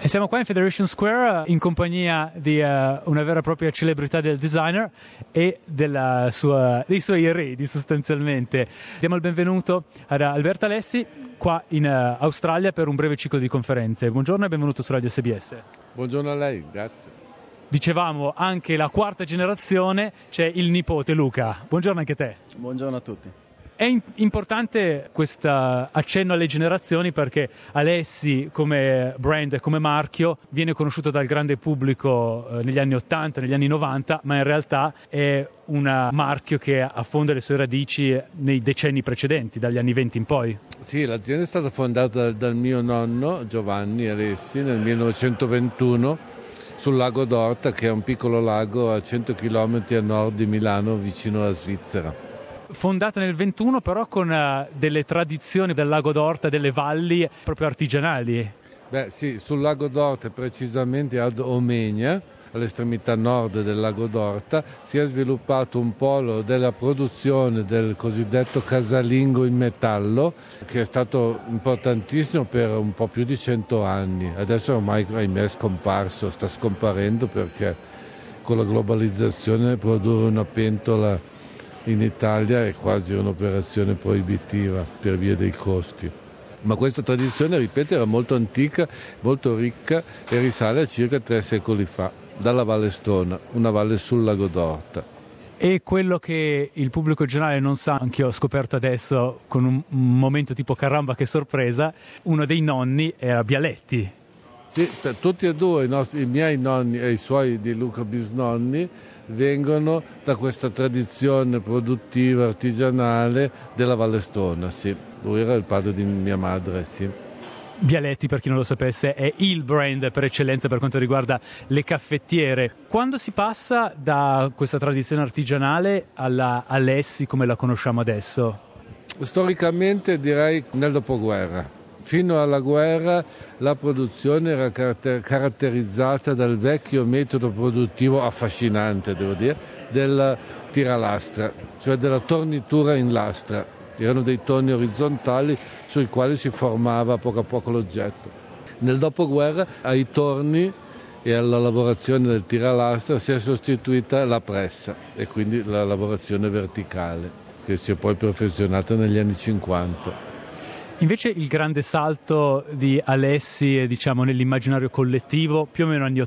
E siamo qua in Federation Square in compagnia di una vera e propria celebrità del designer e dei suoi eredi sostanzialmente. Diamo il benvenuto ad Alberto Alessi qua in Australia per un breve ciclo di conferenze. Buongiorno e benvenuto su Radio SBS. Buongiorno a lei, grazie. Dicevamo anche la quarta generazione, c'è il nipote Luca. Buongiorno anche a te. Buongiorno a tutti. È importante questo accenno alle generazioni perché Alessi come brand e come marchio viene conosciuto dal grande pubblico negli anni 80, negli anni 90, ma in realtà è un marchio che affonda le sue radici nei decenni precedenti, dagli anni 20 in poi. Sì, l'azienda è stata fondata dal mio nonno Giovanni Alessi nel 1921 sul lago d'Orta, che è un piccolo lago a 100 km a nord di Milano, vicino alla Svizzera. Fondata nel 21 però con delle tradizioni del lago d'Orta, delle valli proprio artigianali. Beh sì, sul lago d'Orta, precisamente ad Omegna, all'estremità nord del lago d'Orta, si è sviluppato un polo della produzione del cosiddetto casalingo in metallo, che è stato importantissimo per un po' più di 100 anni. Adesso ormai, ahimè, è scomparso, sta scomparendo perché con la globalizzazione produrre una pentola in Italia è quasi un'operazione proibitiva per via dei costi. Ma questa tradizione, ripeto, era molto antica, molto ricca e risale a circa 3 secoli fa, dalla Valle Stona, una valle sul lago d'Orta. E quello che il pubblico generale non sa, anche io ho scoperto adesso con un momento tipo caramba che sorpresa, uno dei nonni era Bialetti. Sì, per tutti e due i miei nonni e i suoi di Luca bisnonni vengono da questa tradizione produttiva artigianale della Valle Stona, sì. Lui era il padre di mia madre, sì. Bialetti, per chi non lo sapesse, è il brand per eccellenza per quanto riguarda le caffettiere. Quando si passa da questa tradizione artigianale alla Alessi come la conosciamo adesso? Storicamente direi nel dopoguerra. Fino alla guerra la produzione era caratterizzata dal vecchio metodo produttivo affascinante, devo dire, del tiralastra, cioè della tornitura in lastra. Erano dei torni orizzontali sui quali si formava a poco l'oggetto. Nel dopoguerra ai torni e alla lavorazione del tiralastra si è sostituita la pressa e quindi la lavorazione verticale, che si è poi perfezionata negli anni 50. Invece il grande salto di Alessi, diciamo, nell'immaginario collettivo, più o meno anni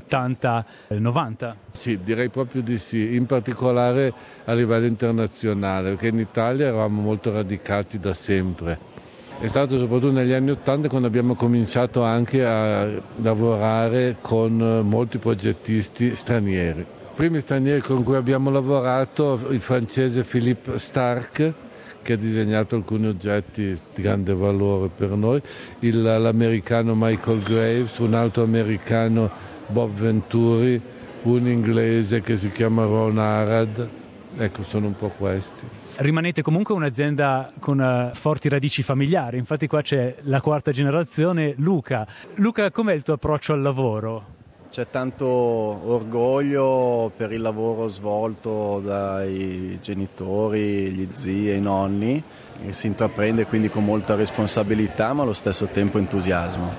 80-90? Sì, direi proprio di sì, in particolare a livello internazionale, perché in Italia eravamo molto radicati da sempre. È stato soprattutto negli anni 80 quando abbiamo cominciato anche a lavorare con molti progettisti stranieri. I primi stranieri con cui abbiamo lavorato, il francese Philippe Starck, che ha disegnato alcuni oggetti di grande valore per noi, l'americano Michael Graves, un altro americano Bob Venturi, un inglese che si chiama Ron Arad. Ecco, sono un po' questi. Rimanete comunque un'azienda con forti radici familiari, infatti qua c'è la quarta generazione, Luca. Luca, com'è il tuo approccio al lavoro? C'è tanto orgoglio per il lavoro svolto dai genitori, gli zii e i nonni, e si intraprende quindi con molta responsabilità ma allo stesso tempo entusiasmo.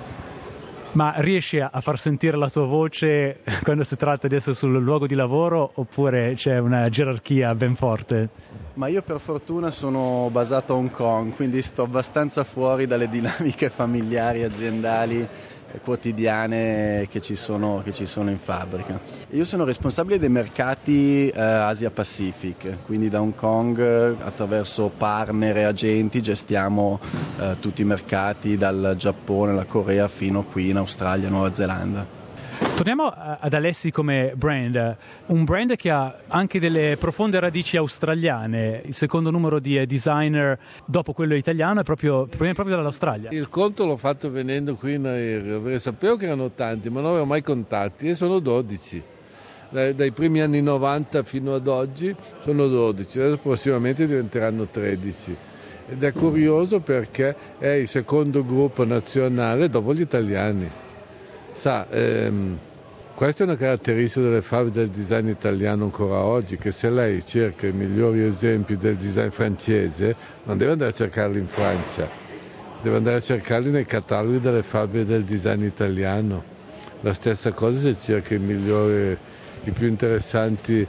Ma riesci a far sentire la tua voce quando si tratta di essere sul luogo di lavoro oppure c'è una gerarchia ben forte? Ma io per fortuna sono basato a Hong Kong, quindi sto abbastanza fuori dalle dinamiche familiari, aziendali, quotidiane che ci sono in fabbrica. Io sono responsabile dei mercati Asia Pacific, quindi da Hong Kong attraverso partner e agenti gestiamo tutti i mercati dal Giappone alla Corea fino qui in Australia e Nuova Zelanda. Torniamo ad Alessi come brand, un brand che ha anche delle profonde radici australiane. Il secondo numero di designer dopo quello italiano proviene proprio dall'Australia. Il conto l'ho fatto venendo qui in aereo, perché sapevo che erano tanti, ma non avevo mai contati e sono 12. Dai primi anni 90 fino ad oggi sono 12, adesso prossimamente diventeranno 13. Ed è curioso perché è il secondo gruppo nazionale dopo gli italiani. Questa è una caratteristica delle fabbriche del design italiano ancora oggi, che se lei cerca i migliori esempi del design francese non deve andare a cercarli in Francia, deve andare a cercarli nei cataloghi delle fabbriche del design italiano. La stessa cosa se cerca i più interessanti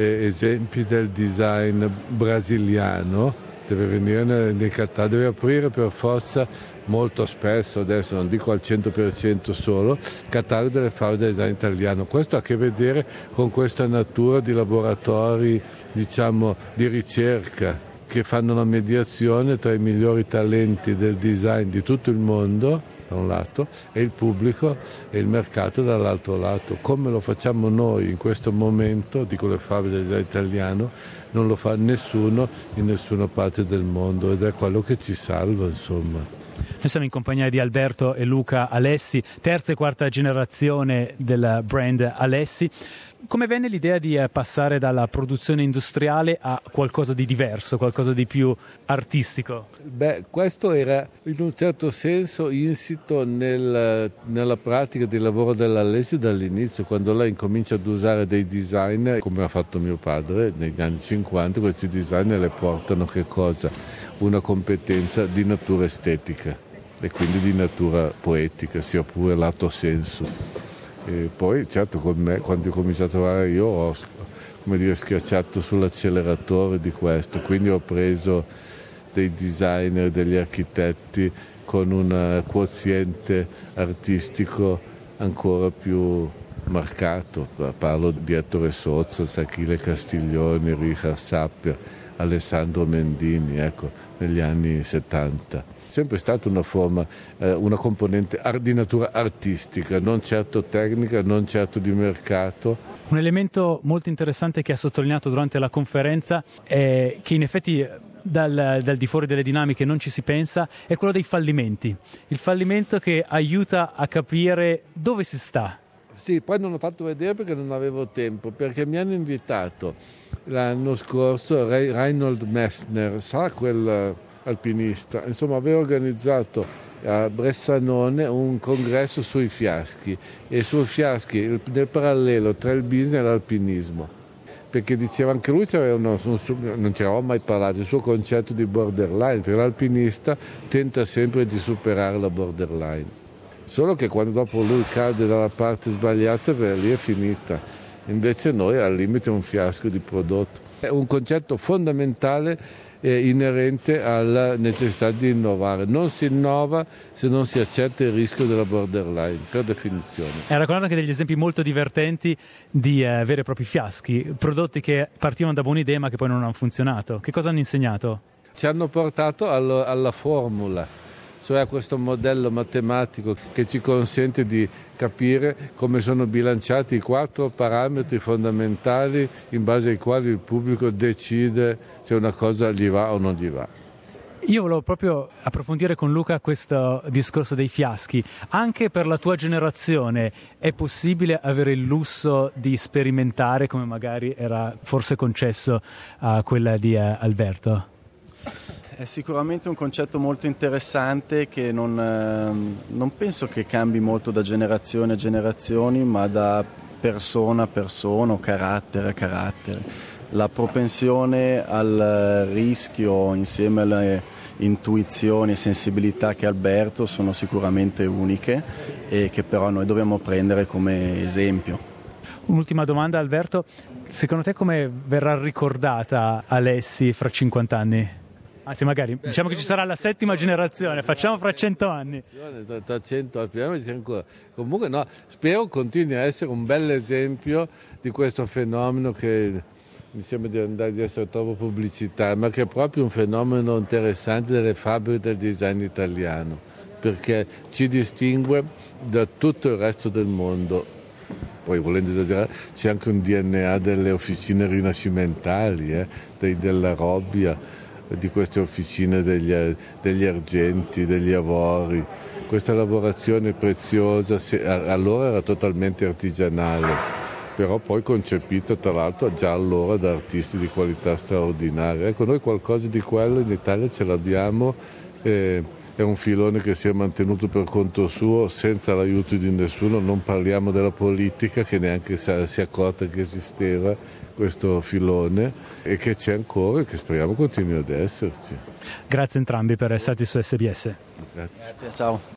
esempi del design brasiliano, deve venire nei catalogi, deve aprire per forza molto spesso, adesso non dico al 100% solo, catalogo delle fabbriche del design italiano. Questo ha a che vedere con questa natura di laboratori, diciamo, di ricerca, che fanno una mediazione tra i migliori talenti del design di tutto il mondo da un lato e il pubblico e il mercato dall'altro lato. Come lo facciamo noi in questo momento, dico le fabbriche del design italiano, non lo fa nessuno in nessuna parte del mondo, ed è quello che ci salva, insomma. Noi siamo in compagnia di Alberto e Luca Alessi, terza e quarta generazione del brand Alessi. Come venne l'idea di passare dalla produzione industriale a qualcosa di diverso, qualcosa di più artistico? Questo era in un certo senso insito nella pratica di lavoro dell'Alessi dall'inizio, quando lei incomincia ad usare dei designer, come ha fatto mio padre negli anni 50, questi designer le portano che cosa? Una competenza di natura estetica e quindi di natura poetica, sia pure lato senso. E poi certo con me, quando ho cominciato a lavorare io ho schiacciato sull'acceleratore di questo, quindi ho preso dei designer, degli architetti con un quoziente artistico ancora più marcato. Parlo di Ettore Sozzo, Achille Castiglioni, Richard Sapper, Alessandro Mendini, negli anni 70. Sempre stata una forma, una componente di natura artistica, non certo tecnica, non certo di mercato. Un elemento molto interessante che ha sottolineato durante la conferenza è che in effetti dal di fuori delle dinamiche non ci si pensa, è quello dei fallimenti. Il fallimento che aiuta a capire dove si sta. Sì, poi non l'ho fatto vedere perché non avevo tempo, perché mi hanno invitato l'anno scorso Reinhold Messner, sa quel alpinista, insomma aveva organizzato a Bressanone un congresso sui fiaschi e sui fiaschi nel parallelo tra il business e l'alpinismo, perché diceva anche lui non ci avevamo mai parlato, il suo concetto di borderline, perché l'alpinista tenta sempre di superare la borderline, solo che quando dopo lui cade dalla parte sbagliata, per lì è finita, invece noi al limite un fiasco di prodotto. È un concetto fondamentale inerente alla necessità di innovare. Non si innova se non si accetta il rischio della borderline, per definizione. Ha raccontato anche degli esempi molto divertenti di veri e propri fiaschi, prodotti che partivano da buone idee ma che poi non hanno funzionato. Che cosa hanno insegnato? Ci hanno portato alla formula, cioè a questo modello matematico che ci consente di capire come sono bilanciati i 4 parametri fondamentali in base ai quali il pubblico decide se una cosa gli va o non gli va. Io volevo proprio approfondire con Luca questo discorso dei fiaschi. Anche per la tua generazione è possibile avere il lusso di sperimentare come magari era forse concesso a quella di Alberto? È sicuramente un concetto molto interessante che non penso che cambi molto da generazione a generazioni, ma da persona a persona o carattere a carattere. La propensione al rischio insieme alle intuizioni e sensibilità che ha Alberto sono sicuramente uniche e che però noi dobbiamo prendere come esempio. Un'ultima domanda, Alberto. Secondo te come verrà ricordata Alessi fra 50 anni? Anzi, magari diciamo che ci sarà la 7ª generazione, facciamo fra 100 anni. Tra 100 speriamo sia ancora. Comunque no, spero continui a essere un bel esempio di questo fenomeno che mi sembra di essere troppo pubblicitario, ma che è proprio un fenomeno interessante delle fabbriche del design italiano, perché ci distingue da tutto il resto del mondo. Poi, volendo esagerare, c'è anche un DNA delle officine rinascimentali, della Robbia, di queste officine degli argenti, degli avori. Questa lavorazione preziosa allora era totalmente artigianale, però poi concepita tra l'altro già allora da artisti di qualità straordinaria. Ecco, noi qualcosa di quello in Italia ce l'abbiamo, è un filone che si è mantenuto per conto suo senza l'aiuto di nessuno, non parliamo della politica che neanche si è accorta che esisteva questo filone e che c'è ancora e che speriamo continui ad esserci. Grazie a entrambi per essere stati su SBS. Grazie, ciao.